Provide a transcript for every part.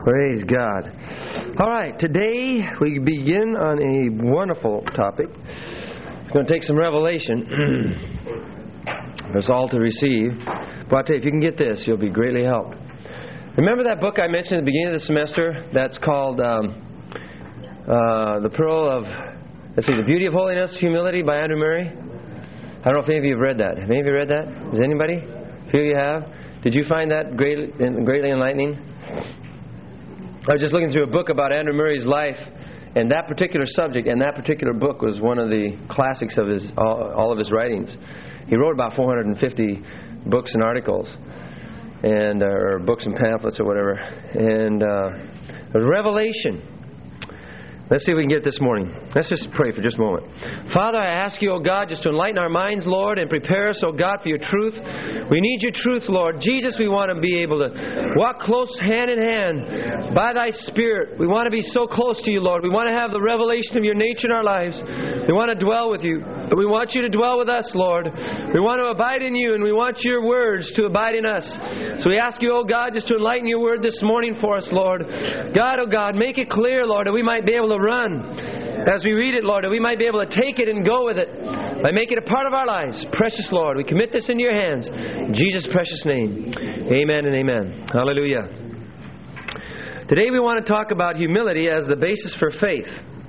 Praise God. All right, today we begin on a wonderful topic. It's going to take some revelation for us all to receive. But I'll tell you, if you can get this, you'll be greatly helped. Remember that book I mentioned at the beginning of the semester? That's called The Pearl of, The Beauty of Holiness, Humility by Andrew Murray. I don't know if any of you have read that. Have any of you read that? Has anybody? A few of you have. Did you find that greatly enlightening? I was just looking through a book about Andrew Murray's life, and that particular subject and that particular book was one of the classics of all of his writings. He wrote about 450 books and articles, and or books and pamphlets or whatever. And Revelation. Let's see if we can get it this morning. Let's just pray for just a moment. Father, I ask you, O God, just to enlighten our minds, Lord, and prepare us, O God, for your truth. We need your truth, Lord. Jesus, we want to be able to walk close hand in hand by thy Spirit. We want to be so close to you, Lord. We want to have the revelation of your nature in our lives. We want to dwell with you. We want you to dwell with us, Lord. We want to abide in you, and we want your words to abide in us. So we ask you, O God, just to enlighten your word this morning for us, Lord. God, O God, make it clear, Lord, that we might be able to run as we read it, Lord, that we might be able to take it and go with it by making it a part of our lives. Precious Lord, we commit this into your hands. In Jesus' precious name. Amen and amen. Hallelujah. Today we want to talk about humility as the basis for faith.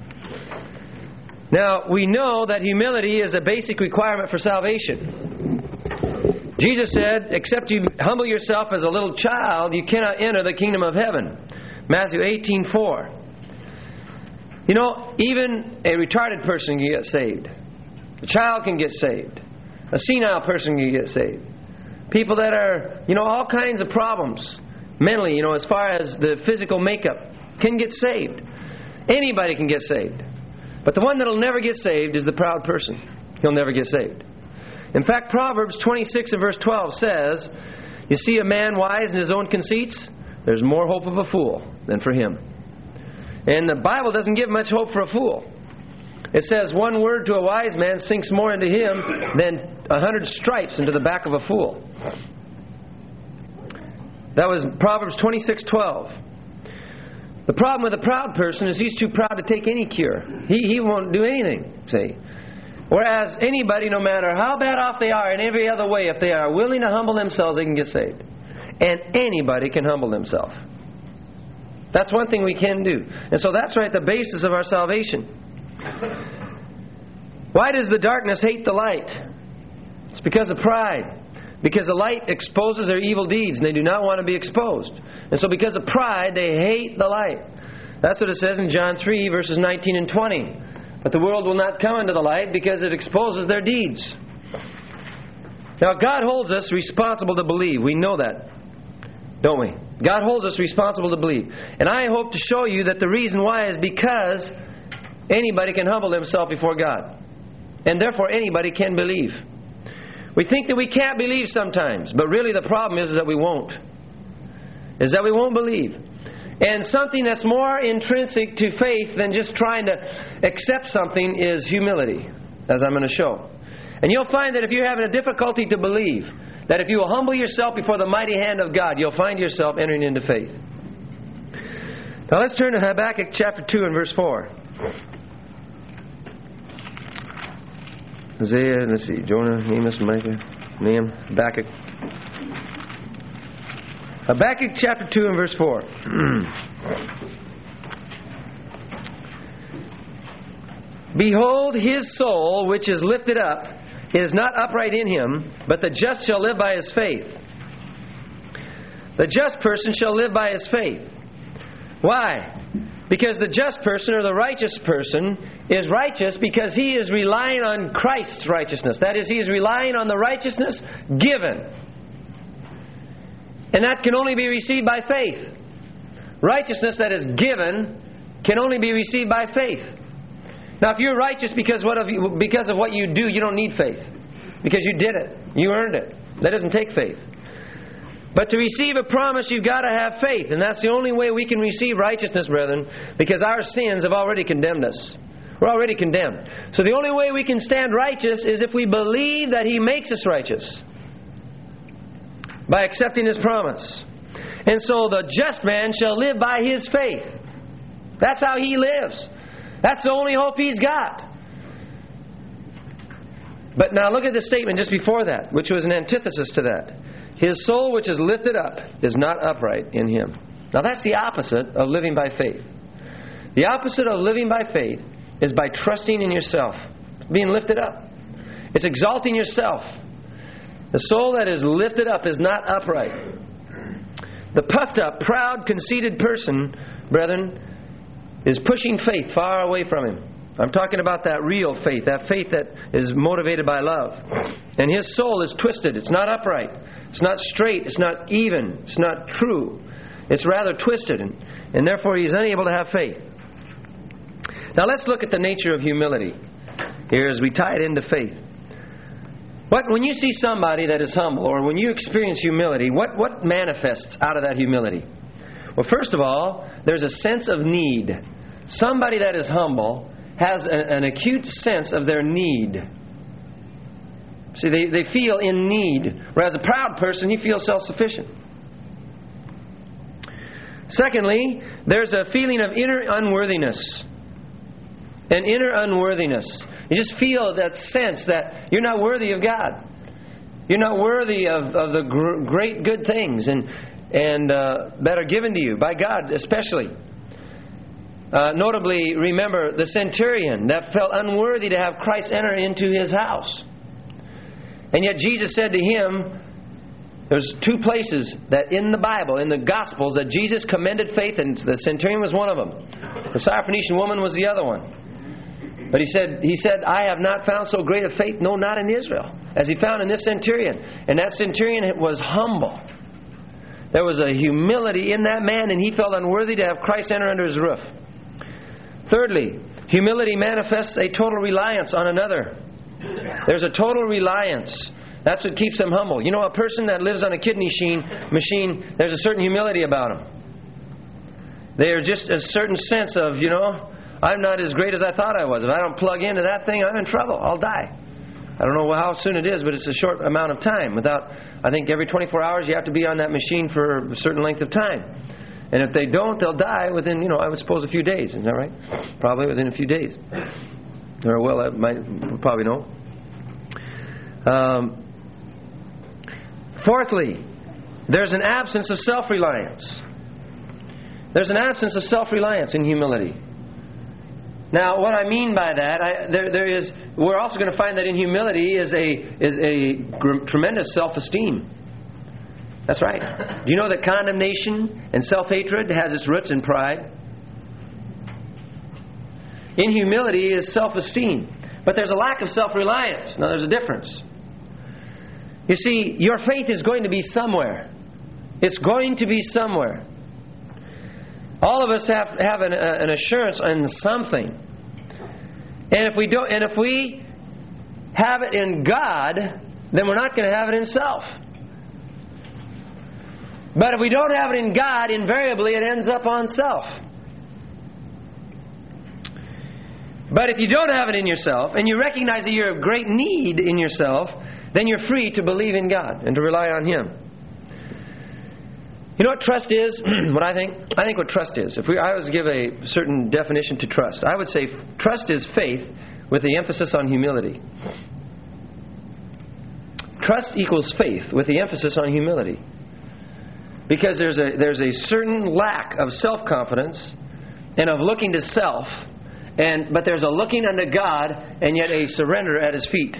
Now, we know that humility is a basic requirement for salvation. Jesus said, except you humble yourself as a little child, you cannot enter the kingdom of heaven. Matthew 18:4. You know, even a retarded person can get saved. A child can get saved. A senile person can get saved. People that are, all kinds of problems mentally, as far as the physical makeup, can get saved. Anybody can get saved. But the one that will never get saved is the proud person. He'll never get saved. In fact, Proverbs 26 and verse 12 says, you see a man wise in his own conceits, there's more hope of a fool than for him. And the Bible doesn't give much hope for a fool. It says one word to a wise man sinks more into him than 100 stripes into the back of a fool. That was Proverbs 26:12. The problem with a proud person is he's too proud to take any cure. He won't do anything, see. Whereas anybody, no matter how bad off they are in every other way, if they are willing to humble themselves, they can get saved. And anybody can humble themselves. That's one thing we can do. And so that's right, the basis of our salvation. Why does the darkness hate the light? It's because of pride. Because the light exposes their evil deeds, and they do not want to be exposed. And so because of pride, they hate the light. That's what it says in John 3, verses 19 and 20. But the world will not come into the light because it exposes their deeds. Now, God holds us responsible to believe. We know that, don't we? God holds us responsible to believe. And I hope to show you that the reason why is because anybody can humble himself before God. And therefore anybody can believe. We think that we can't believe sometimes, but really the problem is that we won't. Is that we won't believe. And something that's more intrinsic to faith than just trying to accept something is humility, as I'm going to show. And you'll find that if you're having a difficulty to believe, that if you will humble yourself before the mighty hand of God, you'll find yourself entering into faith. Now let's turn to Habakkuk chapter 2 and verse 4. Isaiah, let's see, Jonah, Amos, Micah, Nahum, Habakkuk. Habakkuk chapter 2 and verse 4. Behold, his soul which is lifted up is not upright in him, but the just shall live by his faith. The just person shall live by his faith. Why? Because the just person or the righteous person is righteous because he is relying on Christ's righteousness. That is, he is relying on the righteousness given. And that can only be received by faith. Righteousness that is given can only be received by faith. Now, if you're righteous because of what you do, you don't need faith. Because you did it. You earned it. That doesn't take faith. But to receive a promise, you've got to have faith. And that's the only way we can receive righteousness, brethren, because our sins have already condemned us. We're already condemned. So the only way we can stand righteous is if we believe that he makes us righteous by accepting his promise. And so the just man shall live by his faith. That's how he lives. That's the only hope he's got. But now look at the statement just before that, which was an antithesis to that. His soul which is lifted up is not upright in him. Now that's the opposite of living by faith. The opposite of living by faith is by trusting in yourself, being lifted up. It's exalting yourself. The soul that is lifted up is not upright. The puffed up, proud, conceited person, brethren, is pushing faith far away from him. I'm talking about that real faith, that faith that is motivated by love. And his soul is twisted. It's not upright. It's not straight. It's not even. It's not true. It's rather twisted, and therefore he's unable to have faith. Now let's look at the nature of humility here as we tie it into faith. When you see somebody that is humble, or when you experience humility, what manifests out of that humility? Well, first of all, there's a sense of need. Somebody that is humble has an acute sense of their need. See, they feel in need. Whereas a proud person, he feels self-sufficient. Secondly, there's a feeling of inner unworthiness. An inner unworthiness. You just feel that sense that you're not worthy of God. You're not worthy of the great good things and that are given to you by God especially. Notably, remember the centurion that felt unworthy to have Christ enter into his house. And yet Jesus said to him, there's two places that in the Bible, in the Gospels, that Jesus commended faith, and the centurion was one of them. The Syrophoenician woman was the other one. But he said, I have not found so great a faith, no, not in Israel, as he found in this centurion. And that centurion was humble. There was a humility in that man, and he felt unworthy to have Christ enter under his roof. Thirdly, humility manifests a total reliance on another. There's a total reliance. That's what keeps them humble. You know, a person that lives on a kidney machine, there's a certain humility about them. They are just a certain sense of, I'm not as great as I thought I was. If I don't plug into that thing, I'm in trouble. I'll die. I don't know how soon it is, but it's a short amount of time. I think every 24 hours you have to be on that machine for a certain length of time. And if they don't, they'll die within, I would suppose a few days. Isn't that right? Probably within a few days. Or well, I might probably know. Fourthly, there's an absence of self-reliance. There's an absence of self-reliance in humility. Now, what I mean by that, we're also going to find that in humility is a tremendous self-esteem. That's right. Do you know that condemnation and self-hatred has its roots in pride? In humility is self-esteem. But there's a lack of self-reliance. Now, there's a difference. You see, your faith is going to be somewhere. It's going to be somewhere. All of us have an assurance in something. And if we have it in God, then we're not going to have it in self. But if we don't have it in God, invariably it ends up on self. But if you don't have it in yourself, and you recognize that you're of great need in yourself, then you're free to believe in God and to rely on Him. You know what trust is? What I think? I think what trust is. If I was to give a certain definition to trust, I would say trust is faith with the emphasis on humility. Trust equals faith with the emphasis on humility. Because there's a certain lack of self-confidence and of looking to self, but there's a looking unto God and yet a surrender at His feet.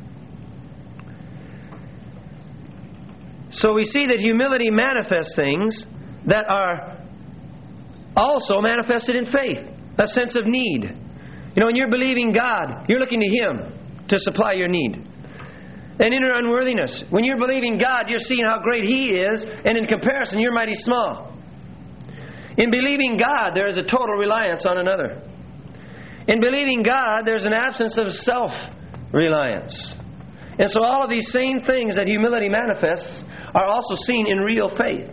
So we see that humility manifests things that are also manifested in faith. A sense of need. When you're believing God, you're looking to Him to supply your need. An inner unworthiness. When you're believing God, you're seeing how great He is, and in comparison, you're mighty small. In believing God, there is a total reliance on another. In believing God, there's an absence of self-reliance. And so all of these same things that humility manifests are also seen in real faith.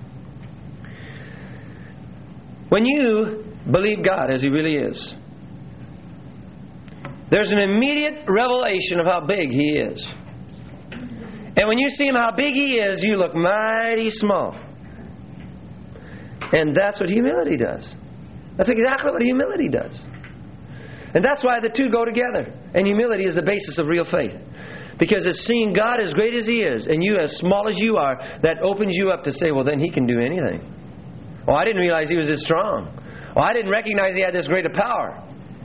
When you believe God as He really is, there's an immediate revelation of how big He is. And when you see Him how big He is, you look mighty small. And that's what humility does. That's exactly what humility does. And that's why the two go together. And humility is the basis of real faith. Because it's seeing God as great as He is, and you as small as you are, that opens you up to say, well, then He can do anything. Oh, I didn't realize He was this strong. Oh, I didn't recognize He had this great a power.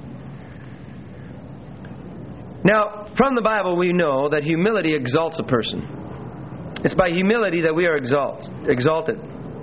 Now, from the Bible we know that humility exalts a person. It's by humility that we are exalted.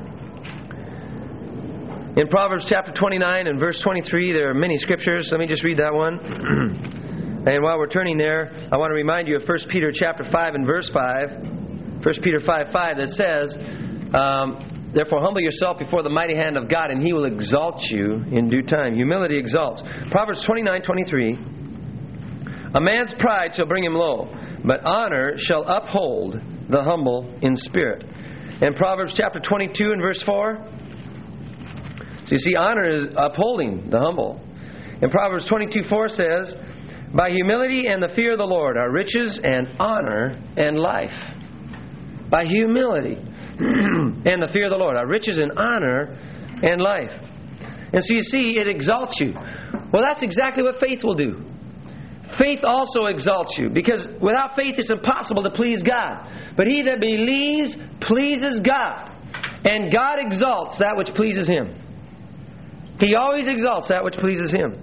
In Proverbs chapter 29 and verse 23, there are many scriptures. Let me just read that one. And while we're turning there, I want to remind you of 1 Peter chapter 5 and verse 5. 1 Peter 5:5 that says, therefore humble yourself before the mighty hand of God, and He will exalt you in due time. Humility exalts. Proverbs 29:23, a man's pride shall bring him low, but honor shall uphold the humble in spirit. And Proverbs chapter 22 and verse 4, so you see, honor is upholding the humble. And Proverbs 22:4 says, by humility and the fear of the Lord are riches and honor and life. By humility and the fear of the Lord are riches and honor and life. And so you see, it exalts you. Well, that's exactly what faith will do. Faith also exalts you, because without faith it's impossible to please God. But he that believes pleases God, and God exalts that which pleases Him. He always exalts that which pleases Him.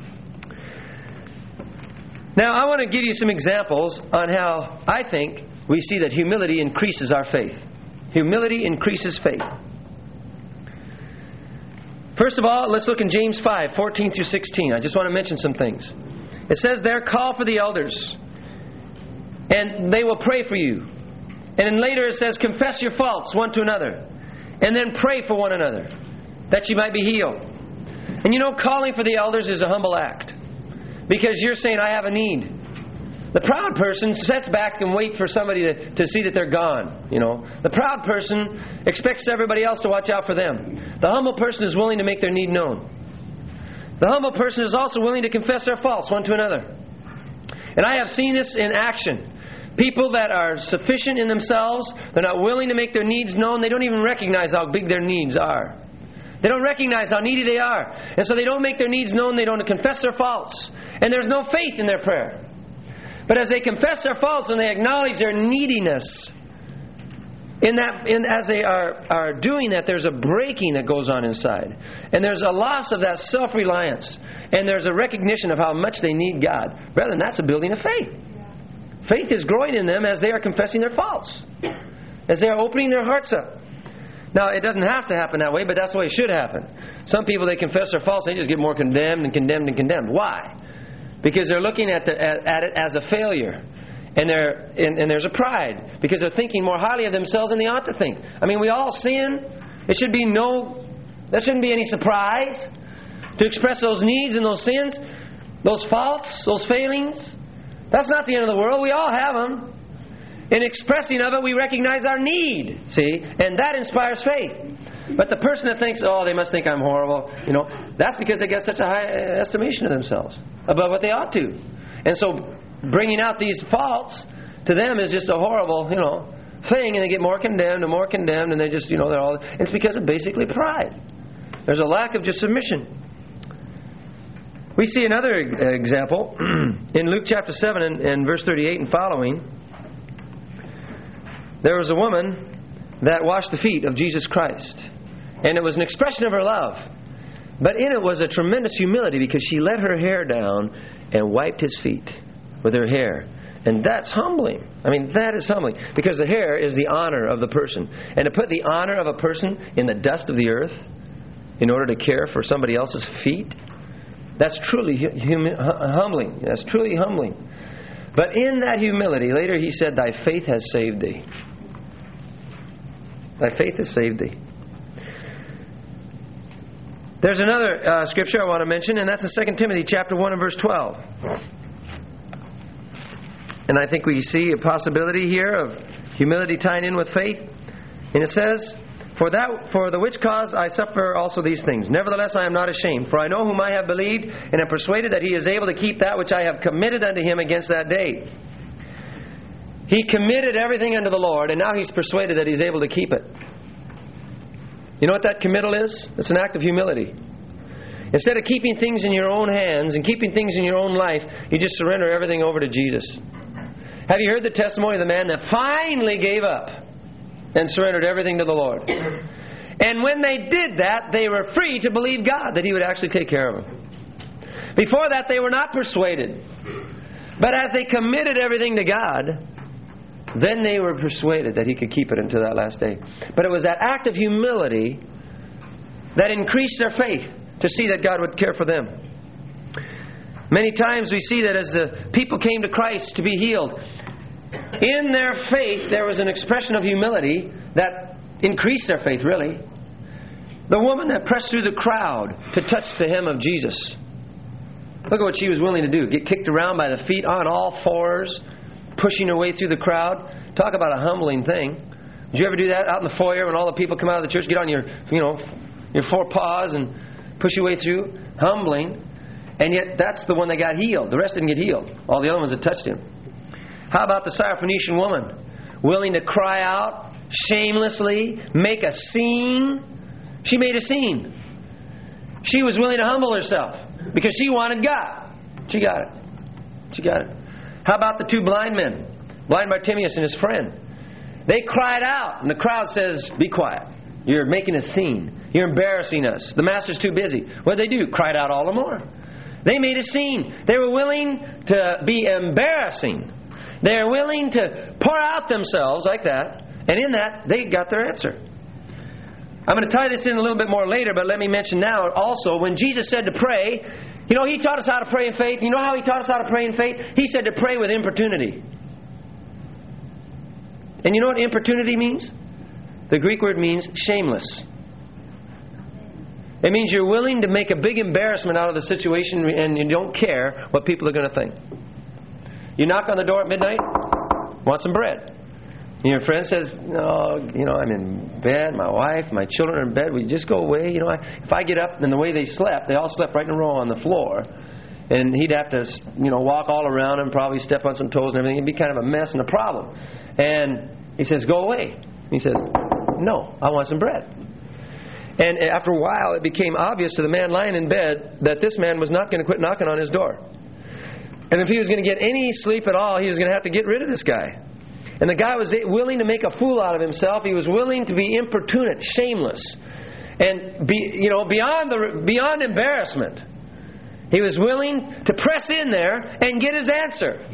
Now, I want to give you some examples on how I think we see that humility increases our faith. Humility increases faith. First of all, let's look in James 5:14 through 16. I just want to mention some things. It says there, call for the elders, and they will pray for you. And then later it says, confess your faults one to another, and then pray for one another, that you might be healed. And you know, calling for the elders is a humble act. Because you're saying, I have a need. The proud person sits back and waits for somebody to see that they're gone. You know, the proud person expects everybody else to watch out for them. The humble person is willing to make their need known. The humble person is also willing to confess their faults one to another. And I have seen this in action. People that are sufficient in themselves, they're not willing to make their needs known. They don't even recognize how big their needs are. They don't recognize how needy they are. And so they don't make their needs known. They don't confess their faults. And there's no faith in their prayer. But as they confess their faults and they acknowledge their neediness, as they are doing that, there's a breaking that goes on inside. And there's a loss of that self-reliance. And there's a recognition of how much they need God. Brethren, that's a building of faith. Faith is growing in them as they are confessing their faults. As they are opening their hearts up. Now, it doesn't have to happen that way, but that's the way it should happen. Some people, they confess their faults, they just get more condemned and condemned and condemned. Why? Because they're looking at it as a failure. And there's a pride. Because they're thinking more highly of themselves than they ought to think. I mean, we all sin. There shouldn't be any surprise to express those needs and those sins, those faults, those failings. That's not the end of the world. We all have them. In expressing of it, we recognize our need, see? And that inspires faith. But the person that thinks, oh, they must think I'm horrible, that's because they get such a high estimation of themselves, above what they ought to. And so bringing out these faults to them is just a horrible, thing, and they get more condemned, and they just, they're all... It's because of basically pride. There's a lack of just submission. We see another example in Luke chapter 7 and verse 38 and following. There was a woman that washed the feet of Jesus Christ. And it was an expression of her love. But in it was a tremendous humility, because she let her hair down and wiped His feet with her hair. And that's humbling. I mean, that is humbling. Because the hair is the honor of the person. And to put the honor of a person in the dust of the earth in order to care for somebody else's feet, that's truly humbling. That's truly humbling. But in that humility, later He said, thy faith has saved thee. Thy faith has saved thee. There's another scripture I want to mention, and that's in 2 Timothy chapter 1 and verse 12. And I think we see a possibility here of humility tying in with faith. And it says, for the which cause I suffer also these things. Nevertheless I am not ashamed, for I know whom I have believed, and am persuaded that He is able to keep that which I have committed unto Him against that day. He committed everything unto the Lord, and now he's persuaded that He's able to keep it. You know what that committal is? It's an act of humility. Instead of keeping things in your own hands and keeping things in your own life, you just surrender everything over to Jesus. Have you heard the testimony of the man that finally gave up and surrendered everything to the Lord? And when they did that, they were free to believe God, that He would actually take care of them. Before that, they were not persuaded. But as they committed everything to God, then they were persuaded that He could keep it until that last day. But it was that act of humility that increased their faith to see that God would care for them. Many times we see that as the people came to Christ to be healed, in their faith there was an expression of humility that increased their faith, really. The woman that pressed through the crowd to touch the hem of Jesus. Look at what she was willing to do. Get kicked around by the feet on all fours, pushing her way through the crowd. Talk about a humbling thing. Did you ever do that out in the foyer when all the people come out of the church? Get on your four paws and push your way through. Humbling. And yet that's the one that got healed. The rest didn't get healed. All the other ones that touched Him. How about the Syrophoenician woman? Willing to cry out shamelessly, make a scene. She made a scene. She was willing to humble herself because she wanted God. She got it. She got it. How about the two blind men? Blind Bartimaeus and his friend. They cried out, and the crowd says, "Be quiet. You're making a scene. You're embarrassing us. The master's too busy." What did they do? Cried out all the more. They made a scene. They were willing to be embarrassing. They were willing to pour out themselves like that. And in that, they got their answer. I'm going to tie this in a little bit more later, but let me mention now also, when Jesus said to pray, He taught us how to pray in faith. You know how He taught us how to pray in faith? He said to pray with importunity. And you know what importunity means? The Greek word means shameless. It means you're willing to make a big embarrassment out of the situation and you don't care what people are going to think. You knock on the door at midnight, want some bread. And your friend says, "No, I'm in bed, my wife, my children are in bed, will you just go away?" If I get up and the way they all slept right in a row on the floor. And he'd have to, walk all around and probably step on some toes and everything. It'd be kind of a mess and a problem. And he says, "Go away." He says, "No, I want some bread." And after a while, it became obvious to the man lying in bed that this man was not going to quit knocking on his door. And if he was going to get any sleep at all, he was going to have to get rid of this guy. And the guy was willing to make a fool out of himself. He was willing to be importunate, shameless, and beyond embarrassment. He was willing to press in there and get his answer.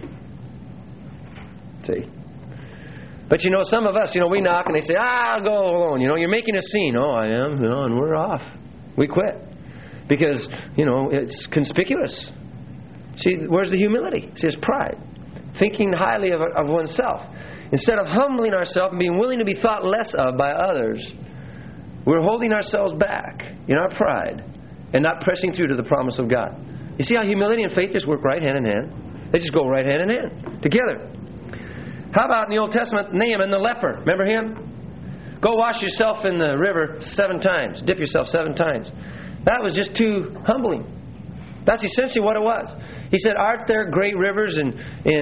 See? But some of us, we knock and they say, "I'll go alone. You're making a scene." "Oh, I am," and we're off. We quit. Because, it's conspicuous. See, where's the humility? See, it's pride. Thinking highly of oneself. Instead of humbling ourselves and being willing to be thought less of by others, we're holding ourselves back in our pride and not pressing through to the promise of God. You see how humility and faith just work right hand in hand? They just go right hand in hand, together. How about in the Old Testament, Naaman the leper? Remember him? Go wash yourself in the river 7 times. Dip yourself 7 times. That was just too humbling. That's essentially what it was. He said, "Aren't there great rivers in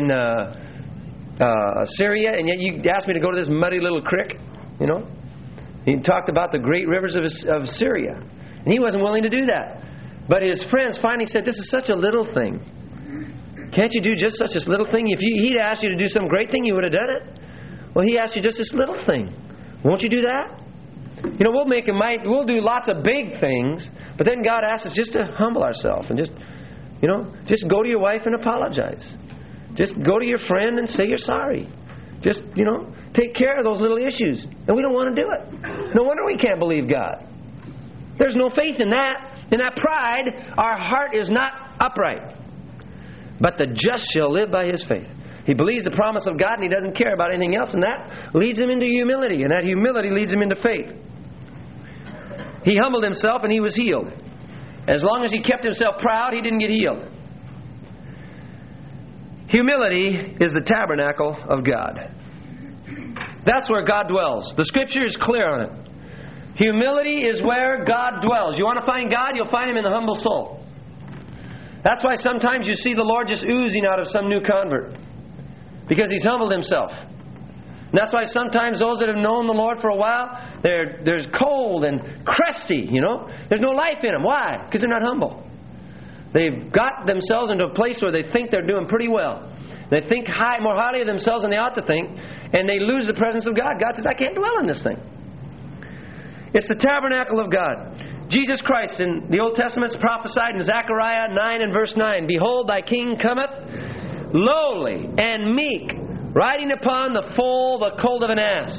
Syria, and yet you asked me to go to this muddy little creek?" He talked about the great rivers of Syria. And he wasn't willing to do that. But his friends finally said, "This is such a little thing. Can't you do just such a little thing? If he'd asked you to do some great thing, you would have done it. Well, he asked you just this little thing. Won't you do that?" We'll do lots of big things, but then God asks us just to humble ourselves and just go to your wife and apologize. Just go to your friend and say you're sorry. Just, take care of those little issues. And we don't want to do it. No wonder we can't believe God. There's no faith in that. In that pride, our heart is not upright. But the just shall live by his faith. He believes the promise of God and he doesn't care about anything else, and that leads him into humility, and that humility leads him into faith. He humbled himself and he was healed. As long as he kept himself proud, he didn't get healed. Humility is the tabernacle of God. That's where God dwells. The Scripture is clear on it. Humility is where God dwells. You want to find God? You'll find Him in the humble soul. That's why sometimes you see the Lord just oozing out of some new convert. Because he's humbled himself. And that's why sometimes those that have known the Lord for a while, they're cold and crusty, you know. There's no life in them. Why? Because they're not humble. They've got themselves into a place where they think they're doing pretty well. They think more highly of themselves than they ought to think, and they lose the presence of God. God says, I can't dwell in this thing. It's the tabernacle of God. Jesus Christ in the Old Testament is prophesied in Zechariah 9 and verse 9. Behold, thy king cometh, lowly and meek, riding upon the foal, the colt of an ass.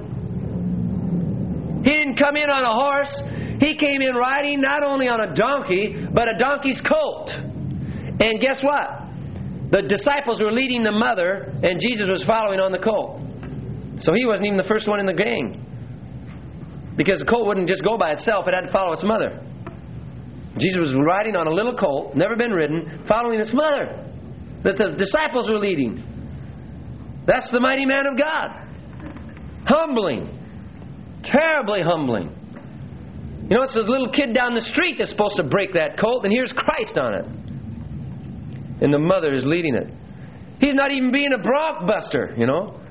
He didn't come in on a horse. He came in riding not only on a donkey, but a donkey's colt. And guess what? The disciples were leading the mother, and Jesus was following on the colt. So he wasn't even the first one in the gang. Because the colt wouldn't just go by itself, it had to follow its mother. Jesus was riding on a little colt, never been ridden, following its mother, that the disciples were leading. That's the mighty man of God. Humbling. Terribly humbling. You know, it's a little kid down the street that's supposed to break that colt, and here's Christ on it. And the mother is leading it. He's not even being a bronc buster, you know.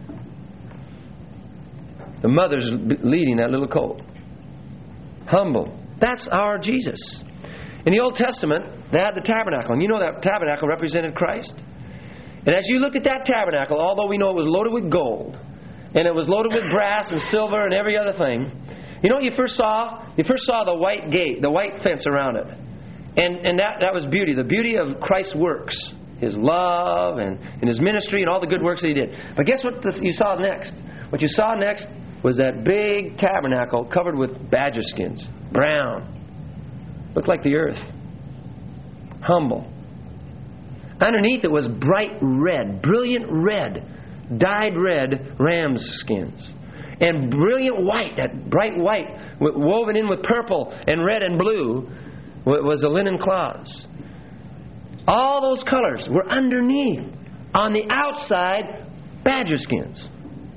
The mother's leading that little colt. Humble. That's our Jesus. In the Old Testament, they had the tabernacle. And you know that tabernacle represented Christ. And as you looked at that tabernacle, although we know it was loaded with gold, and it was loaded with brass and silver and every other thing, you know what you first saw? You first saw the white gate, the white fence around it. And that was beauty. The beauty of Christ's works. His love and His ministry and all the good works that He did. But guess what you saw next? What you saw next was that big tabernacle covered with badger skins. Brown. Looked like the earth. Humble. Underneath it was bright red, brilliant red, dyed red ram's skins. And brilliant white, that bright white, woven in with purple and red and blue, was the linen cloths. All those colors were underneath. On the outside, badger skins.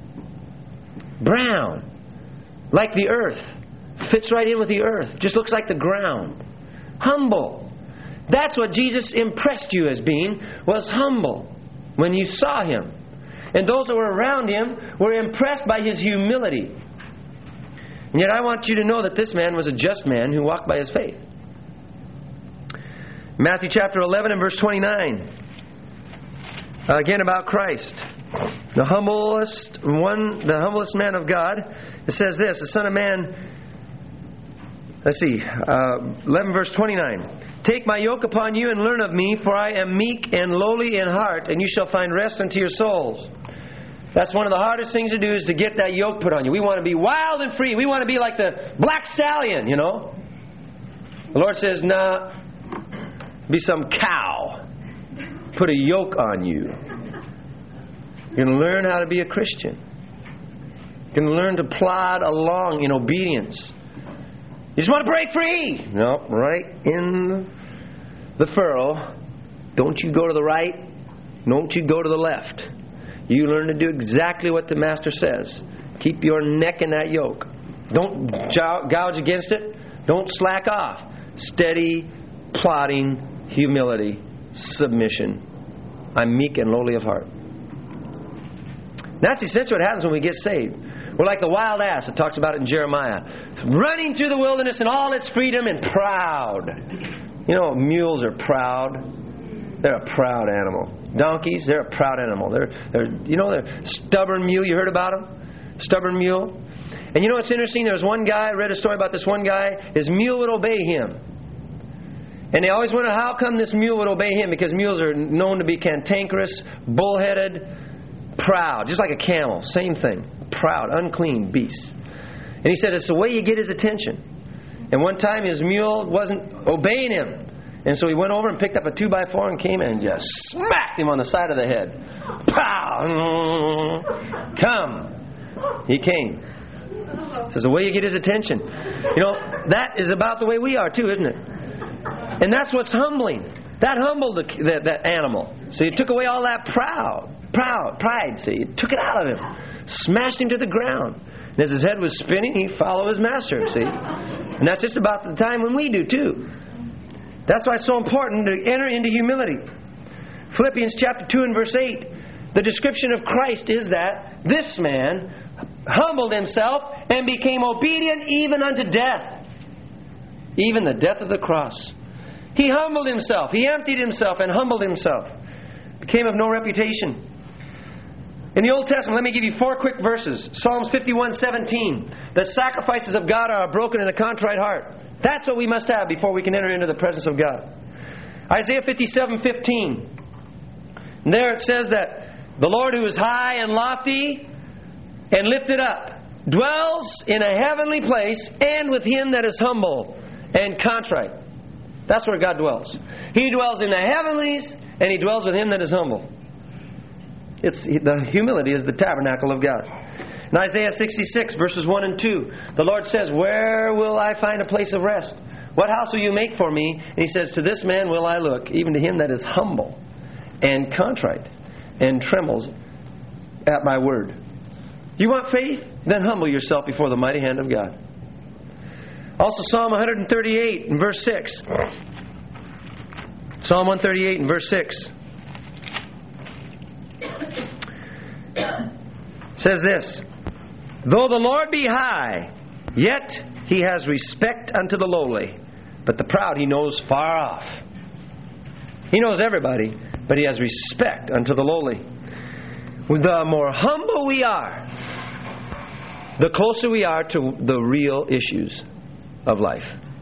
Brown. Like the earth. Fits right in with the earth. Just looks like the ground. Humble. That's what Jesus impressed you as being, was humble when you saw Him. And those that were around Him were impressed by His humility. And yet I want you to know that this man was a just man who walked by his faith. Matthew chapter 11 and verse 29. Again about Christ. The humblest man of God. It says this, the Son of Man. Let's see. 11 verse 29. Take my yoke upon you and learn of me, for I am meek and lowly in heart, and you shall find rest unto your souls. That's one of the hardest things to do, is to get that yoke put on you. We want to be wild and free. We want to be like the black stallion, you know. The Lord says, nah, be some cow. Put a yoke on you. You're going to learn how to be a Christian. You're going to learn to plod along in obedience. You just want to break free. No, right in the furrow. Don't you go to the right. Don't you go to the left. You learn to do exactly what the Master says. Keep your neck in that yoke. Don't gouge against it. Don't slack off. Steady, plodding, humility, submission. I'm meek and lowly of heart. That's essentially what happens when we get saved. We're like the wild ass. It talks about it in Jeremiah. Running through the wilderness in all its freedom and proud. You know, mules are proud. They're a proud animal. Donkeys, they're a proud animal. They're stubborn mule. You heard about them? Stubborn mule. And you know what's interesting? There was one guy, I read a story about this one guy. His mule would obey him. And they always wonder how come this mule would obey him, because mules are known to be cantankerous, bullheaded, proud. Just like a camel. Same thing. Proud, unclean beasts. And he said it's the way you get his attention. And one time his mule wasn't obeying him. And so he went over and picked up a 2x4 and came and just smacked him on the side of the head. Pow! Come. He came. It's the way you get his attention. You know, that is about the way we are too, isn't it? And that's what's humbling. That humbled that animal. So you took away all that pride. See, you took it out of him. Smashed him to the ground. And as his head was spinning, he followed his master, see? And that's just about the time when we do too. That's why it's so important to enter into humility. Philippians chapter 2 and verse 8 the description of Christ is that this man humbled himself and became obedient even unto death. Even the death of the cross. He humbled himself. He emptied himself and humbled himself. Became of no reputation. In the Old Testament, let me give you 4 quick verses. Psalms 51:17. The sacrifices of God are a broken and a contrite heart. That's what we must have before we can enter into the presence of God. Isaiah 57:15. And there it says that the Lord who is high and lofty and lifted up dwells in a heavenly place, and with him that is humble and contrite. That's where God dwells. He dwells in the heavenlies, and He dwells with him that is humble. The humility is the tabernacle of God. In Isaiah 66, verses 1 and 2, the Lord says, where will I find a place of rest? What house will you make for me? And He says, to this man will I look, even to him that is humble and contrite and trembles at my word. You want faith? Then humble yourself before the mighty hand of God. Also Psalm 138 and verse 6. Psalm 138 and verse 6 says this, though the Lord be high, yet He has respect unto the lowly, but the proud He knows far off. He knows everybody, but He has respect unto the lowly. The more humble we are, the closer we are to the real issues of life.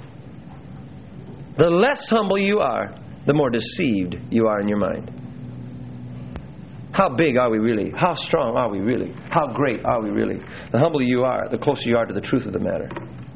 The less humble you are, the more deceived you are in your mind. How big are we really? How strong are we really? How great are we really? The humbler you are, the closer you are to the truth of the matter.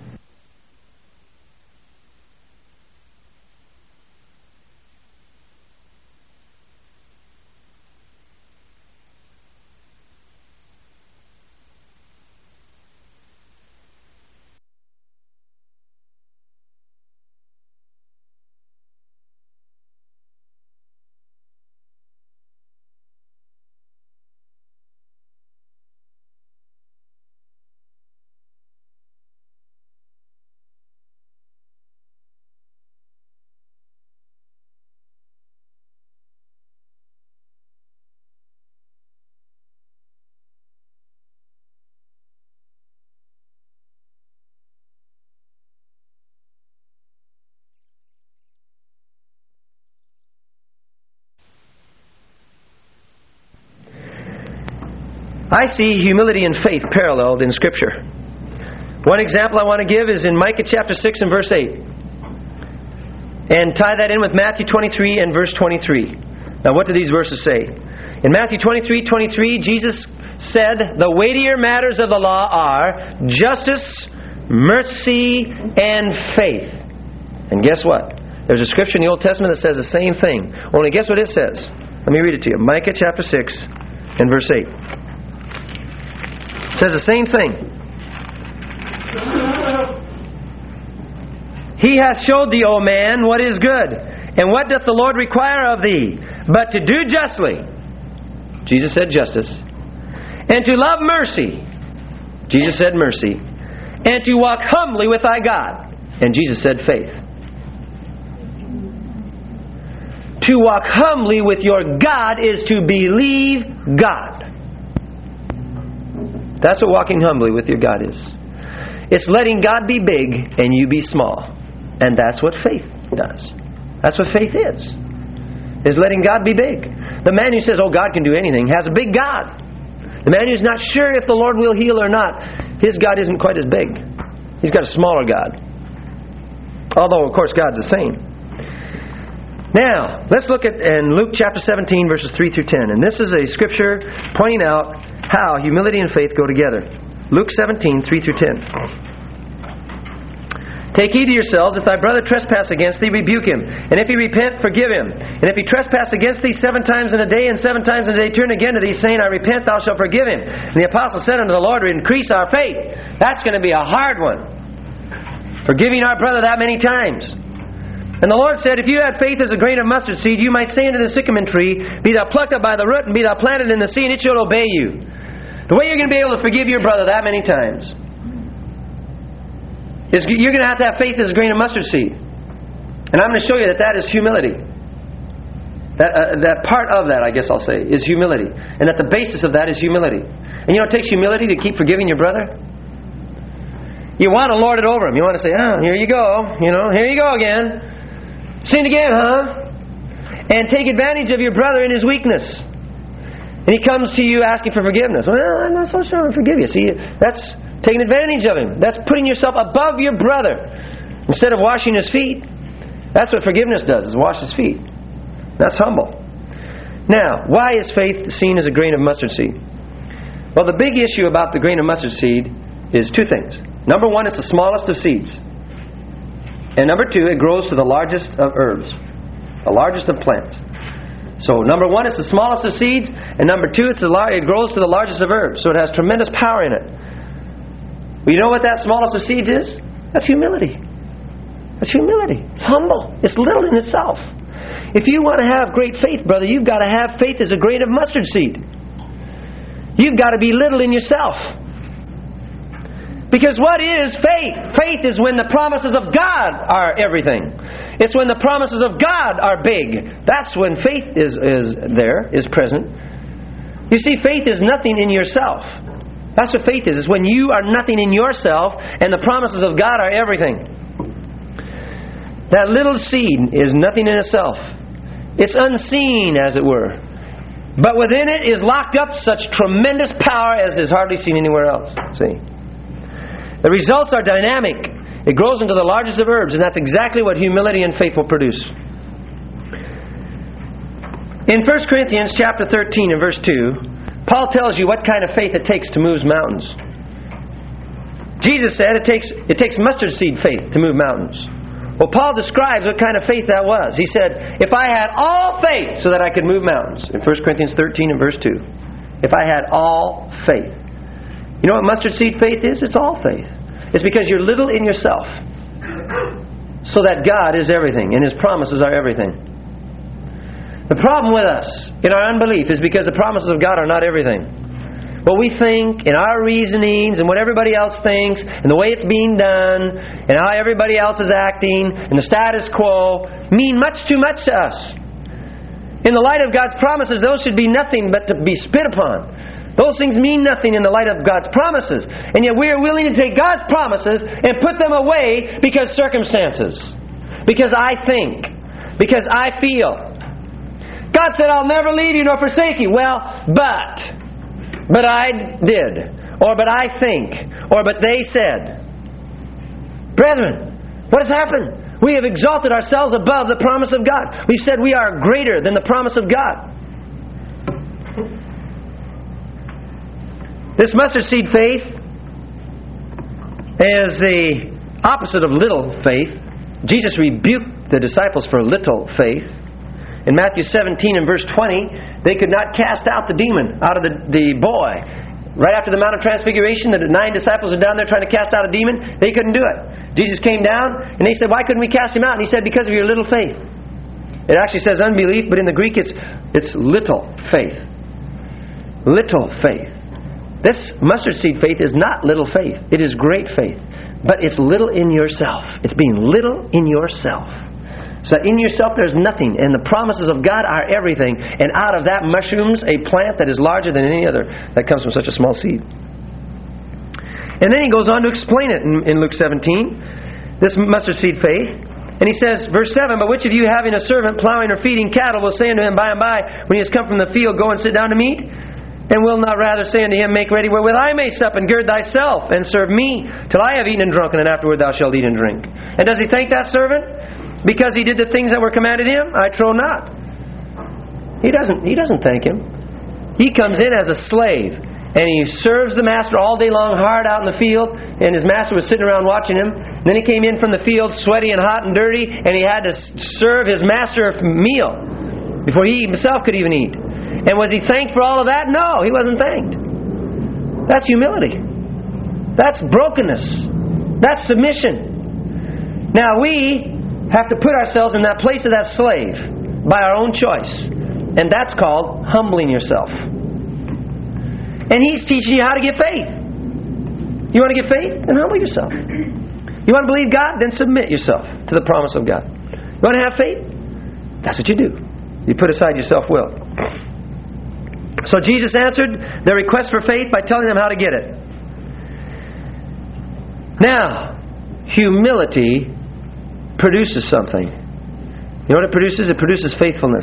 I see humility and faith paralleled in Scripture. One example I want to give is in Micah chapter 6 and verse 8. And tie that in with Matthew 23 and verse 23. Now what do these verses say? In Matthew 23:23, Jesus said, the weightier matters of the law are justice, mercy, and faith. And guess what? There's a scripture in the Old Testament that says the same thing. Only guess what it says? Let me read it to you. Micah chapter 6 and verse 8. It says the same thing. He hath showed thee, O man, what is good. And what doth the Lord require of thee? But to do justly. Jesus said justice. And to love mercy. Jesus said mercy. And to walk humbly with thy God. And Jesus said faith. To walk humbly with your God is to believe God. That's what walking humbly with your God is. It's letting God be big and you be small. And that's what faith does. That's what faith is letting God be big. The man who says, oh, God can do anything, has a big God. The man who's not sure if the Lord will heal or not, his God isn't quite as big. He's got a smaller God. Although, of course, God's the same. Now, let's look at in Luke chapter 17, verses 3 through 10. And this is a scripture pointing out how humility and faith go together. Luke 17, 3 through 10. Take heed to yourselves, if thy brother trespass against thee, rebuke him. And if he repent, forgive him. And if he trespass against thee 7 times in a day, and 7 times in a day turn again to thee, saying, I repent, thou shalt forgive him. And the apostle said unto the Lord, increase our faith. That's going to be a hard one. Forgiving our brother that many times. And the Lord said, if you had faith as a grain of mustard seed, you might say unto the sycamore tree, be thou plucked up by the root, and be thou planted in the sea, and it shall obey you. The way you're going to be able to forgive your brother that many times is you're going to have faith as a grain of mustard seed. And I'm going to show you that is humility. That part of that, I guess I'll say, is humility. And at the basis of that is humility. And you know, it takes humility to keep forgiving your brother. You want to lord it over him. You want to say, here you go. Here you go again. Sin again, huh? And take advantage of your brother in his weakness. And he comes to you asking for forgiveness. Well, I'm not so sure I forgive you. See, that's taking advantage of him. That's putting yourself above your brother. Instead of washing his feet. That's what forgiveness does, is wash his feet. That's humble. Now, why is faith seen as a grain of mustard seed? Well, the big issue about the grain of mustard seed is two things. Number one, it's the smallest of seeds. And number two, it grows to the largest of herbs. The largest of plants. So number one, it's the smallest of seeds. And number two, it grows to the largest of herbs. So it has tremendous power in it. Well, you know what that smallest of seeds is? That's humility. That's humility. It's humble. It's little in itself. If you want to have great faith, brother, you've got to have faith as a grain of mustard seed. You've got to be little in yourself. Because what is faith? Faith is when the promises of God are everything. It's when the promises of God are big. That's when faith is present. You see, faith is nothing in yourself. That's what faith is. It's when you are nothing in yourself and the promises of God are everything. That little seed is nothing in itself. It's unseen, as it were. But within it is locked up such tremendous power as is hardly seen anywhere else. See? The results are dynamic. It grows into the largest of herbs, and that's exactly what humility and faith will produce. In 1 Corinthians chapter 13 and verse 2, Paul tells you what kind of faith it takes to move mountains. Jesus said it takes mustard seed faith to move mountains. Well, Paul describes what kind of faith that was. He said, if I had all faith so that I could move mountains. In 1 Corinthians 13 and verse 2. If I had all faith. You know what mustard seed faith is? It's all faith. It's because you're little in yourself. So that God is everything and His promises are everything. The problem with us in our unbelief is because the promises of God are not everything. What we think and our reasonings and what everybody else thinks and the way it's being done and how everybody else is acting and the status quo mean much too much to us. In the light of God's promises, those should be nothing but to be spit upon. Those things mean nothing in the light of God's promises. And yet we are willing to take God's promises and put them away because circumstances. Because I think. Because I feel. God said, I'll never leave you nor forsake you. Well, but I did, or but I think, or but they said. Brethren, what has happened? We have exalted ourselves above the promise of God. We've said we are greater than the promise of God. This mustard seed faith is the opposite of little faith. Jesus rebuked the disciples for little faith. In Matthew 17 and verse 20, they could not cast out the demon out of the boy. Right after the Mount of Transfiguration, the 9 disciples are down there trying to cast out a demon. They couldn't do it. Jesus came down and they said, why couldn't we cast him out? And He said, because of your little faith. It actually says unbelief, but in the Greek it's little faith. Little faith. This mustard seed faith is not little faith. It is great faith. But it's little in yourself. It's being little in yourself. So in yourself there's nothing, and the promises of God are everything. And out of that mushrooms a plant that is larger than any other that comes from such a small seed. And then He goes on to explain it in Luke 17, this mustard seed faith. And He says, verse 7, but which of you having a servant plowing or feeding cattle will say unto him by and by, when he has come from the field, go and sit down to meat? And will not rather say unto him, make ready wherewith I may sup, and gird thyself, and serve me, till I have eaten and drunken, and afterward thou shalt eat and drink. And does he thank that servant because he did the things that were commanded him? I trow not. He doesn't thank him. He comes in as a slave, and he serves the master all day long, hard out in the field, and his master was sitting around watching him. And then he came in from the field, sweaty and hot and dirty, and he had to serve his master a meal before he himself could even eat. And was he thanked for all of that? No, he wasn't thanked. That's humility. That's brokenness. That's submission. Now we have to put ourselves in that place of that slave by our own choice. And that's called humbling yourself. And He's teaching you how to get faith. You want to get faith? Then humble yourself. You want to believe God? Then submit yourself to the promise of God. You want to have faith? That's what you do. You put aside your self-will. So Jesus answered their request for faith by telling them how to get it. Now, humility produces something. You know what it produces? It produces faithfulness.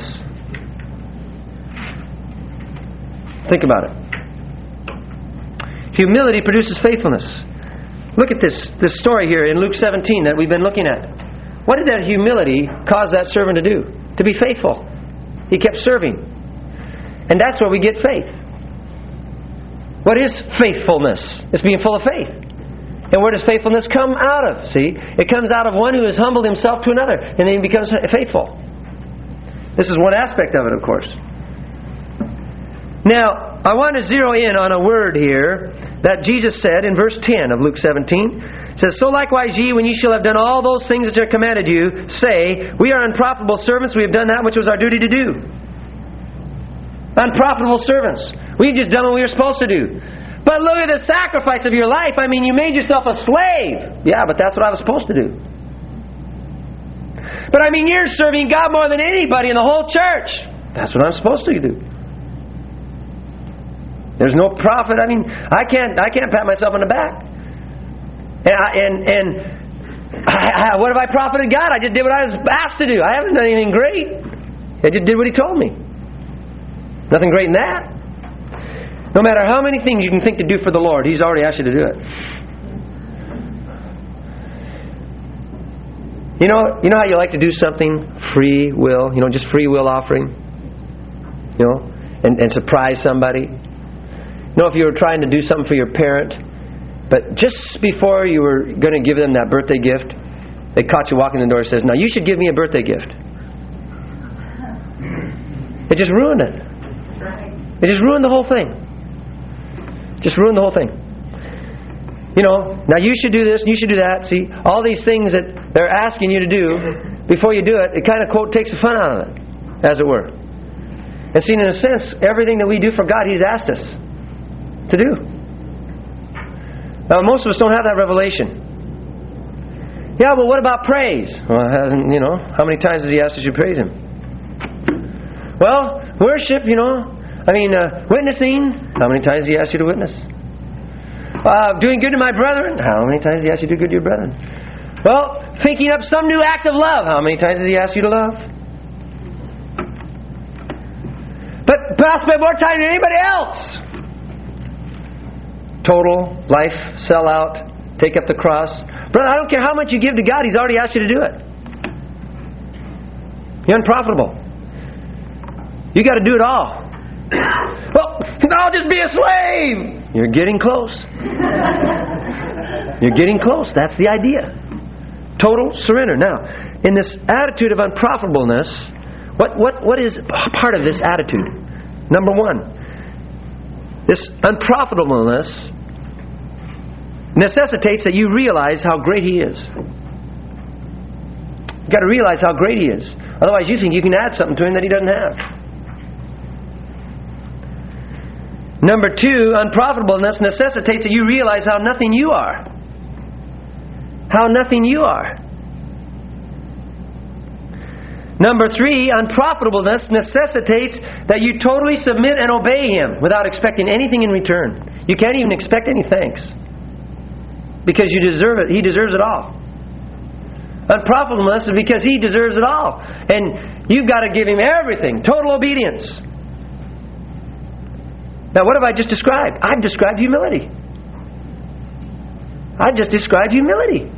Think about it. Humility produces faithfulness. Look at this story here in Luke 17 that we've been looking at. What did that humility cause that servant to do? To be faithful. He kept serving. And that's where we get faith. What is faithfulness? It's being full of faith. And where does faithfulness come out of? See? It comes out of one who has humbled himself to another, and then he becomes faithful. This is one aspect of it, of course. Now, I want to zero in on a word here that Jesus said in verse 10 of Luke 17. It says, "So likewise ye, when ye shall have done all those things which are commanded you, say, We are unprofitable servants, we have done that which was our duty to do." Unprofitable servants. We've just done what we were supposed to do. But look at the sacrifice of your life. I mean, you made yourself a slave. Yeah, but that's what I was supposed to do. But I mean, you're serving God more than anybody in the whole church. That's what I'm supposed to do. There's no profit. I mean, I can't pat myself on the back. And what have I profited God? I just did what I was asked to do. I haven't done anything great. I just did what He told me. Nothing great in that. No matter how many things you can think to do for the Lord, He's already asked you to do it. You know how you like to do something? Free will. Just free will offering. And surprise somebody. If you were trying to do something for your parent, but just before you were going to give them that birthday gift, they caught you walking in the door and says, "Now you should give me a birthday gift." It just ruined it. It just ruined the whole thing. Just ruined the whole thing. Now you should do this and you should do that. See, all these things that they're asking you to do, before you do it, it kind of, quote, takes the fun out of it, as it were. And see, in a sense, everything that we do for God, He's asked us to do. Now, most of us don't have that revelation. Yeah, well, what about praise? Well, how many times has He asked us to praise Him? Well, worship, witnessing. How many times has He asked you to witness? Doing good to my brethren. How many times has He asked you to do good to your brethren? Well, thinking up some new act of love. How many times has He asked you to love? But I'll spend more time than anybody else. Total, life, sell out, take up the cross. Brother, I don't care how much you give to God, He's already asked you to do it. You're unprofitable. You got to do it all. Well, I'll just be a slave. You're getting close. You're getting close. That's the idea. Total surrender. Now, in this attitude of unprofitableness, what is part of this attitude? Number one, this unprofitableness necessitates that you realize how great He is. You've got to realize how great He is. Otherwise you think you can add something to Him that He doesn't have. Number two, unprofitableness necessitates that you realize how nothing you are. How nothing you are. Number three, unprofitableness necessitates that you totally submit and obey Him without expecting anything in return. You can't even expect any thanks. Because you deserve it. He deserves it all. Unprofitableness is because He deserves it all. And you've got to give Him everything. Total obedience. Now what have I just described? I've described humility. I just described humility.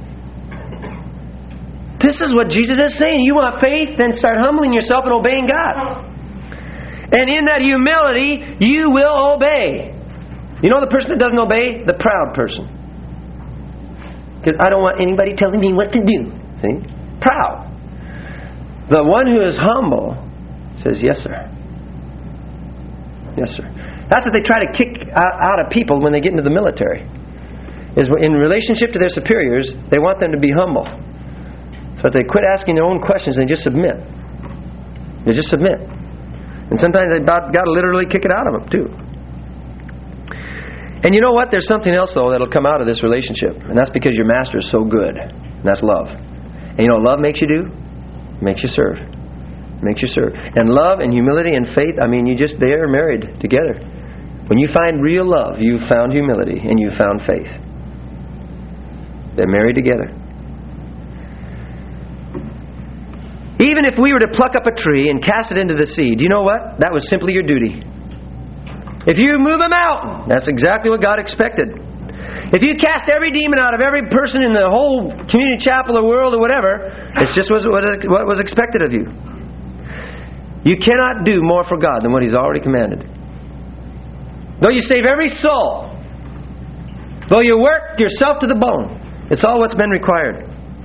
This is what Jesus is saying. You want faith? Then start humbling yourself and obeying God. And in that humility, you will obey. You know the person that doesn't obey? The proud person. Because I don't want anybody telling me what to do. See? Proud. The one who is humble says, "Yes, sir. Yes, sir." That's what they try to kick out of people when they get into the military. Is in relationship to their superiors, they want them to be humble. So that they quit asking their own questions and just submit. They just submit. And sometimes they've got to literally kick it out of them too. And you know what? There's something else though that'll come out of this relationship. And that's because your master is so good. And that's love. And you know what love makes you do? It makes you serve. Makes you serve. And love and humility and faith, they are married together. When you find real love, you've found humility and you've found faith. They're married together. Even if we were to pluck up a tree and cast it into the sea, do you know what? That was simply your duty. If you move a mountain, that's exactly what God expected. If you cast every demon out of every person in the whole community chapel or world or whatever, it's just what was expected of you. You cannot do more for God than what He's already commanded. Though you save every soul, though you work yourself to the bone, it's all what's been required.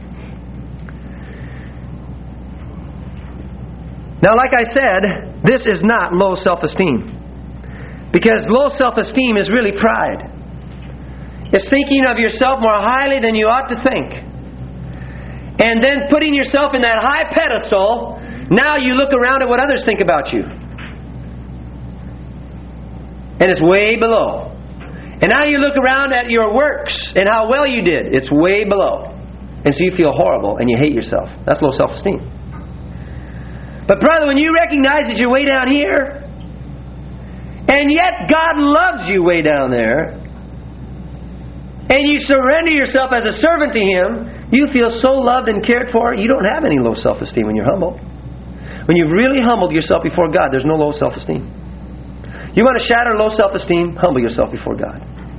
Now, like I said, this is not low self-esteem. Because low self-esteem is really pride. It's thinking of yourself more highly than you ought to think. And then putting yourself in that high pedestal, now you look around at what others think about you. And it's way below. And now you look around at your works and how well you did. It's way below. And so you feel horrible and you hate yourself. That's low self-esteem. But brother, when you recognize that you're way down here, and yet God loves you way down there, and you surrender yourself as a servant to Him, you feel so loved and cared for, you don't have any low self-esteem when you're humble. When you've really humbled yourself before God, there's no low self-esteem. You want to shatter low self-esteem? Humble yourself before God.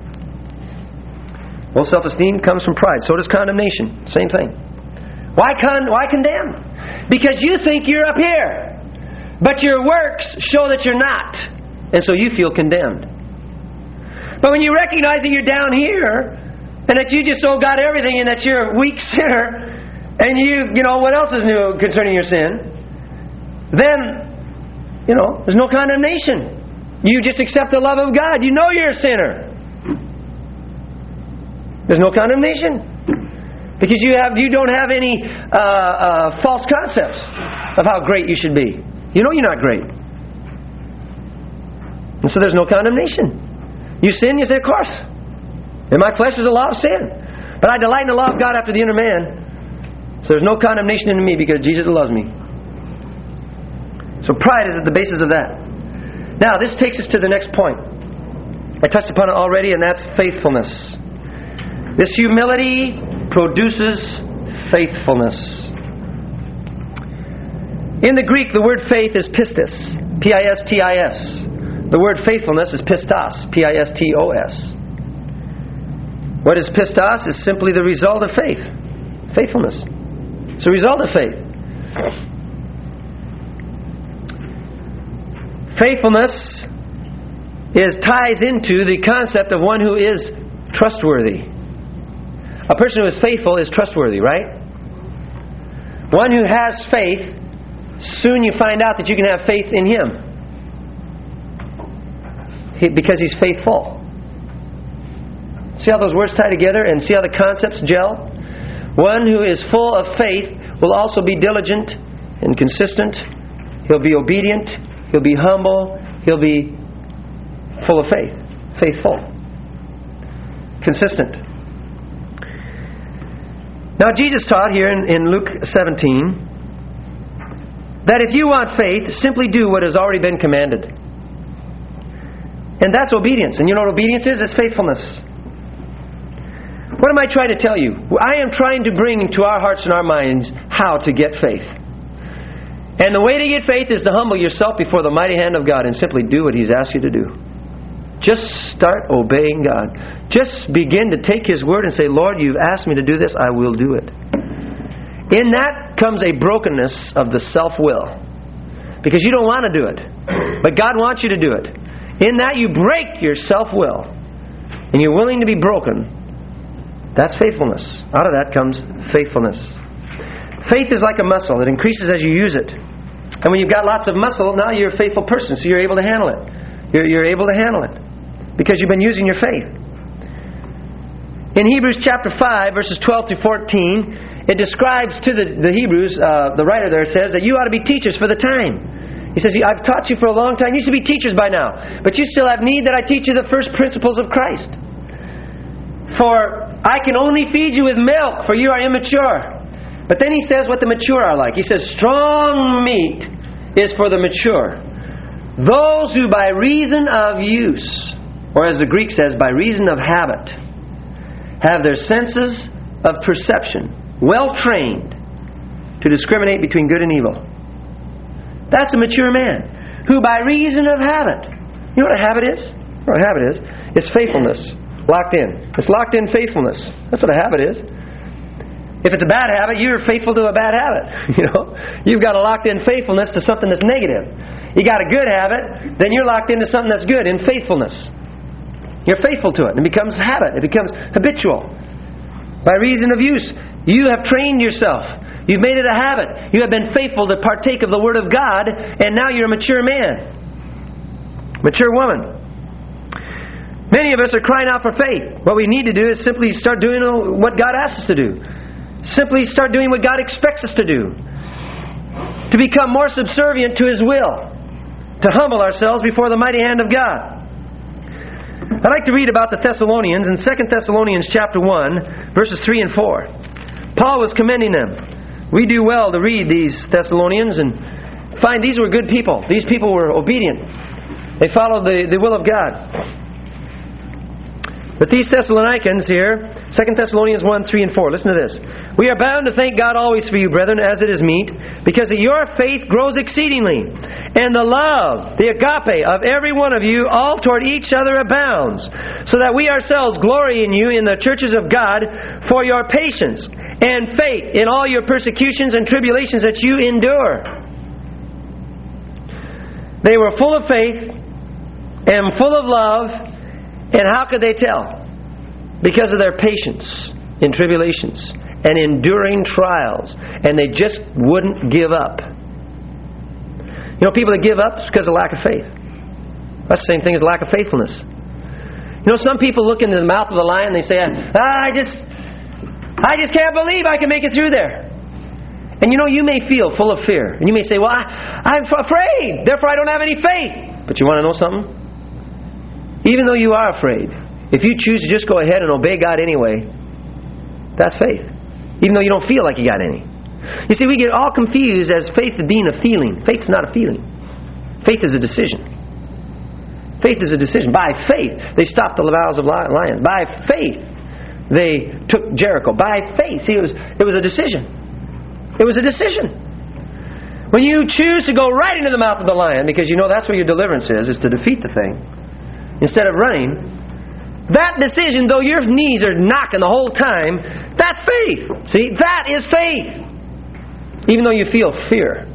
Low self-esteem comes from pride. So does condemnation. Same thing. Why condemn? Because you think you're up here, but your works show that you're not, and so you feel condemned. But when you recognize that you're down here, and that you just got everything, and that you're a weak sinner, and you know what else is new concerning your sin, then there's no condemnation. You just accept the love of God. You know you're a sinner. There's no condemnation. Because you don't have any false concepts of how great you should be. You know you're not great. And so there's no condemnation. You sin, you say, of course. In my flesh is a law of sin. But I delight in the law of God after the inner man. So there's no condemnation in me because Jesus loves me. So pride is at the basis of that. Now, this takes us to the next point. I touched upon it already, and that's faithfulness. This humility produces faithfulness. In the Greek, the word faith is pistis. P-I-S-T-I-S. The word faithfulness is pistos. P-I-S-T-O-S. What is pistos is simply the result of faith. Faithfulness. It's a result of faith. Faithfulness ties into the concept of one who is trustworthy. A person who is faithful is trustworthy, right? One who has faith, soon you find out that you can have faith in him. Because he's faithful. See how those words tie together and see how the concepts gel? One who is full of faith will also be diligent and consistent. He'll be obedient. He'll be humble. He'll be full of faith. Faithful. Consistent. Now Jesus taught here in Luke 17 that if you want faith, simply do what has already been commanded. And that's obedience. And you know what obedience is? It's faithfulness. What am I trying to tell you? I am trying to bring to our hearts and our minds how to get faith. And the way to get faith is to humble yourself before the mighty hand of God and simply do what He's asked you to do. Just start obeying God. Just begin to take His word and say, Lord, you've asked me to do this, I will do it. In that comes a brokenness of the self-will. Because you don't want to do it. But God wants you to do it. In that you break your self-will. And you're willing to be broken. That's faithfulness. Out of that comes faithfulness. Faith is like a muscle. It increases as you use it. And when you've got lots of muscle, now you're a faithful person. So you're able to handle it. You're able to handle it. Because you've been using your faith. In Hebrews chapter 5, verses 12 through 14, it describes to the Hebrews, the writer there says, that you ought to be teachers for the time. He says, I've taught you for a long time. You should be teachers by now. But you still have need that I teach you the first principles of Christ. For I can only feed you with milk, for you are immature. But then he says what the mature are like. He says, strong meat is for the mature. Those who by reason of use, or as the Greek says, by reason of habit, have their senses of perception well trained to discriminate between good and evil. That's a mature man, who by reason of habit. You know what a habit is? What a habit is? It's faithfulness. Locked in. It's locked in faithfulness. That's what a habit is. If it's a bad habit, you're faithful to a bad habit. You've got a locked in faithfulness to something that's negative. You got a good habit, then you're locked into something that's good in faithfulness. You're faithful to it. It becomes habit. It becomes habitual. By reason of use, you have trained yourself. You've made it a habit. You have been faithful to partake of the Word of God, and now you're a mature man. Mature woman. Many of us are crying out for faith. What we need to do is simply start doing what God asks us to do. Simply start doing what God expects us to do. To become more subservient to His will. To humble ourselves before the mighty hand of God. I'd like to read about the Thessalonians in 2 Thessalonians chapter 1, verses 3 and 4. Paul was commending them. We do well to read these Thessalonians and find these were good people. These people were obedient. They followed the will of God. But these Thessalonians here, 2 Thessalonians 1, 3 and 4, listen to this. We are bound to thank God always for you, brethren, as it is meet, because that your faith grows exceedingly, and the love, the agape of every one of you all toward each other abounds, so that we ourselves glory in you in the churches of God for your patience and faith in all your persecutions and tribulations that you endure. They were full of faith and full of love. And how could they tell? Because of their patience in tribulations and enduring trials. And they just wouldn't give up. People that give up is because of lack of faith. That's the same thing as lack of faithfulness. Some people look into the mouth of the lion and they say, I just can't believe I can make it through there. And you may feel full of fear. And you may say, well, I'm afraid, therefore I don't have any faith. But you want to know something? Even though you are afraid, if you choose to just go ahead and obey God anyway, that's faith. Even though you don't feel like you got any. You see, we get all confused as faith being a feeling. Faith's not a feeling. Faith is a decision. Faith is a decision. By faith, they stopped the mouths of lions. By faith, they took Jericho. By faith. See, it was a decision. It was a decision. When you choose to go right into the mouth of the lion, because that's where your deliverance is to defeat the thing, instead of running, that decision, though your knees are knocking the whole time, that's faith. See, that is faith. Even though you feel fear.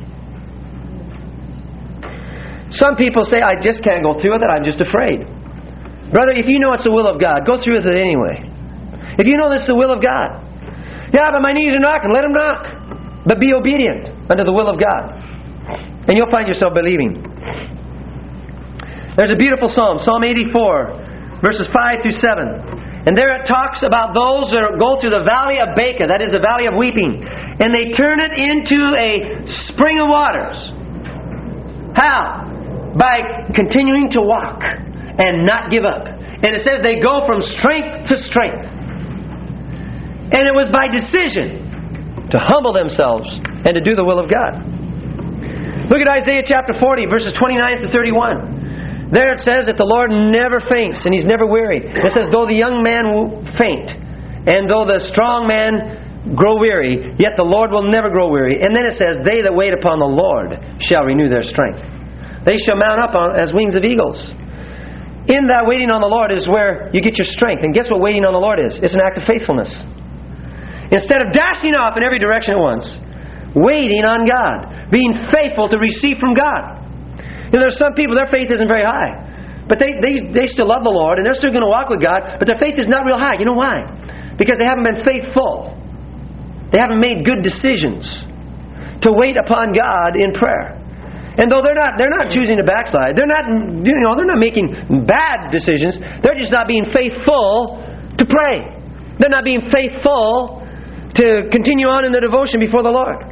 Some people say, I just can't go through with it, I'm just afraid. Brother, if you know it's the will of God, go through with it anyway. If you know this is the will of God. Yeah, but my knees are knocking, let them knock. But be obedient unto the will of God. And you'll find yourself believing. There's a beautiful psalm, Psalm 84, verses 5 through 7. And there it talks about those that go through the valley of Baca, that is the valley of weeping. And they turn it into a spring of waters. How? By continuing to walk and not give up. And it says they go from strength to strength. And it was by decision to humble themselves and to do the will of God. Look at Isaiah chapter 40, verses 29 to 31. There it says that the Lord never faints and He's never weary. It says, though the young man will faint, and though the strong man grow weary, yet the Lord will never grow weary. And then it says, they that wait upon the Lord shall renew their strength. They shall mount up as wings of eagles. In that waiting on the Lord is where you get your strength. And guess what waiting on the Lord is? It's an act of faithfulness. Instead of dashing off in every direction at once, waiting on God, being faithful to receive from God. There's some people, their faith isn't very high. But they still love the Lord, and they're still going to walk with God, but their faith is not real high. You know why? Because they haven't been faithful. They haven't made good decisions to wait upon God in prayer. And though they're not choosing to backslide, they're not making bad decisions. They're just not being faithful to pray. They're not being faithful to continue on in the devotion before the Lord.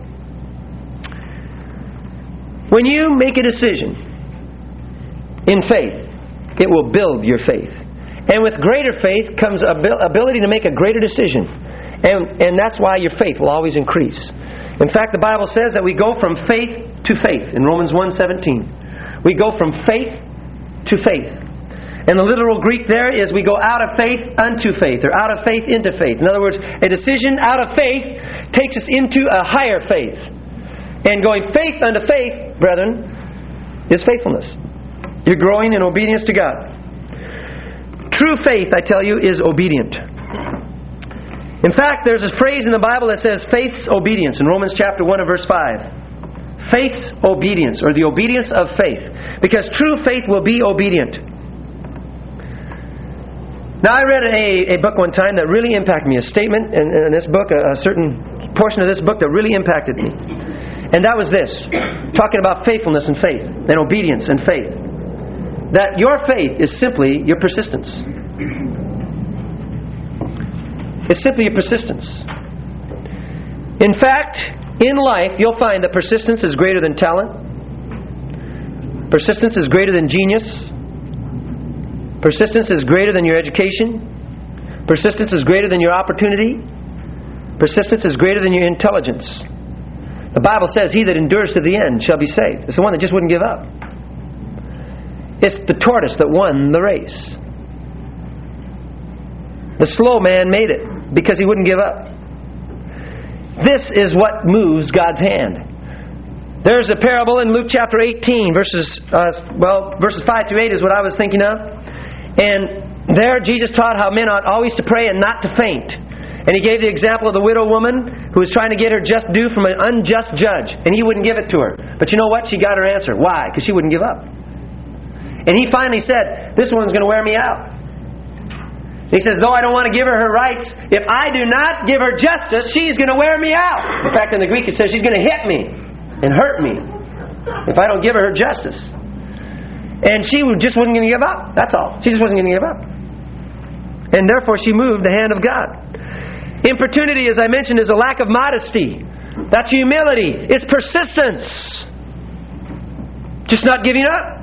When you make a decision in faith, it will build your faith. And with greater faith comes ability to make a greater decision. And that's why your faith will always increase. In fact, the Bible says that we go from faith to faith in Romans 1:17. We go from faith to faith. And the literal Greek there is we go out of faith unto faith, or out of faith into faith. In other words, a decision out of faith takes us into a higher faith. And going faith unto faith, brethren, is faithfulness. You're growing in obedience to God. True faith, I tell you, is obedient. In fact, there's a phrase in the Bible that says faith's obedience in Romans chapter 1 and verse 5. Faith's obedience, or the obedience of faith. Because true faith will be obedient. Now, I read a book one time that really impacted me. A statement in this book, a certain portion of this book that really impacted me. And that was this. Talking about faithfulness and faith. And obedience and faith. That your faith is simply your persistence. It's simply your persistence. In fact, in life, you'll find that persistence is greater than talent. Persistence is greater than genius. Persistence is greater than your education. Persistence is greater than your opportunity. Persistence is greater than your intelligence. The Bible says, he that endures to the end shall be saved. It's the one that just wouldn't give up. It's the tortoise that won the race. The slow man made it because he wouldn't give up. This is what moves God's hand. There's a parable in Luke chapter 18, verses 5 through 8 is what I was thinking of. And there Jesus taught how men ought always to pray and not to faint. And he gave the example of the widow woman who was trying to get her just due from an unjust judge. And he wouldn't give it to her. But you know what? She got her answer. Why? Because she wouldn't give up. And he finally said, this one's going to wear me out. He says, though I don't want to give her her rights, if I do not give her justice, she's going to wear me out. In fact, in the Greek it says she's going to hit me and hurt me if I don't give her her justice. And she just wasn't going to give up. That's all. She just wasn't going to give up. And therefore she moved the hand of God. Importunity, as I mentioned, is a lack of modesty. That's humility. It's persistence. Just not giving up.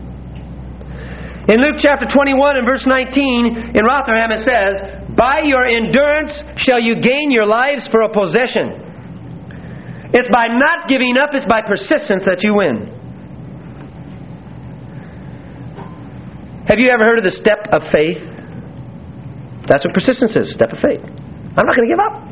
In Luke chapter 21 and verse 19, in Rotherham it says, by your endurance shall you gain your lives for a possession. It's by not giving up, it's by persistence that you win. Have you ever heard of the step of faith? That's what persistence is, step of faith. I'm not going to give up.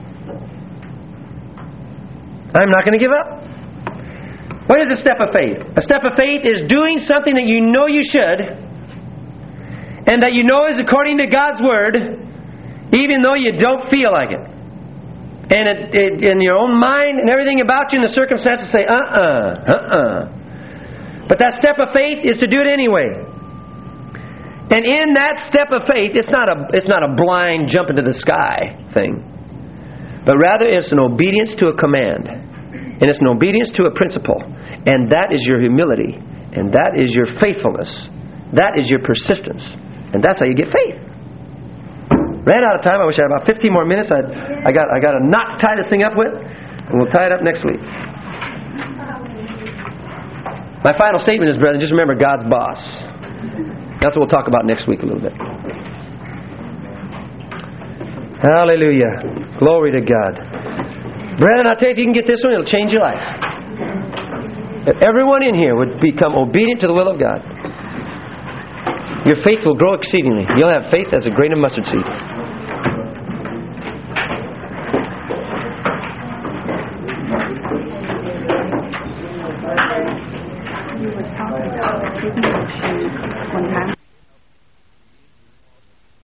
I'm not going to give up. What is a step of faith? A step of faith is doing something that you know you should, and that you know is according to God's Word, even though you don't feel like it. And it in your own mind and everything about you and the circumstances say, But that step of faith is to do it anyway. And in that step of faith, it's not a blind jump into the sky thing. But rather it's an obedience to a command. And it's an obedience to a principle. And that is your humility. And that is your faithfulness. That is your persistence. And that's how you get faith. Ran out of time. I wish I had about 15 more minutes. I got a knot to tie this thing up with. And we'll tie it up next week. My final statement is, brethren, just remember God's boss. That's what we'll talk about next week a little bit. Hallelujah. Glory to God. Brethren, I'll tell you, if you can get this one, it'll change your life. If everyone in here would become obedient to the will of God, your faith will grow exceedingly. You'll have faith as a grain of mustard seed.